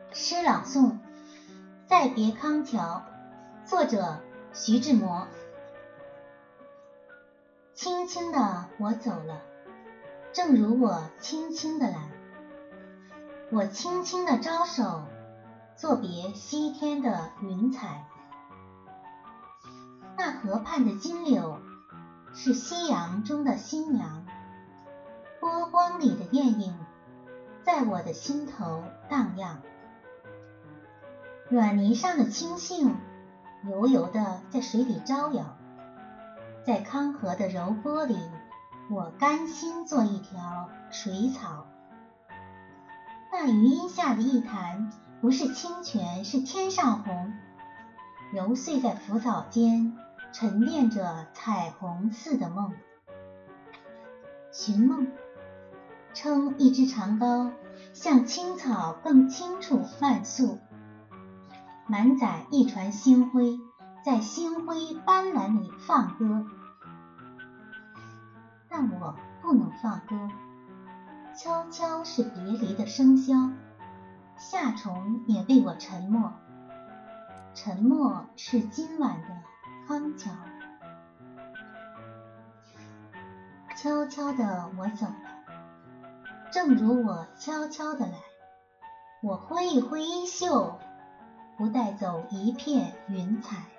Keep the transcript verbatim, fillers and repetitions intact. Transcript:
诗朗诵《再别康桥》，作者徐志摩。轻轻的我走了，正如我轻轻的来。我轻轻的招手，作别西天的云彩。那河畔的金柳，是夕阳中的新娘。波光里的艳影，在我的心头荡漾。软泥上的青荇，油油的在水里招摇。在康河的柔波里，我甘心做一条水草。那余荫下的一潭，不是清泉，是天上虹，揉碎在浮藻间，沉淀着彩虹似的梦。寻梦，撑一支长篙，向青草更清楚漫溯，满载一船星辉，在星辉斑斓里放歌。但我不能放歌，悄悄是别离的笙箫，夏虫也为我沉默，沉默是今晚的康桥。悄悄的我走了，正如我悄悄的来。我挥一挥衣袖，不带走一片云彩。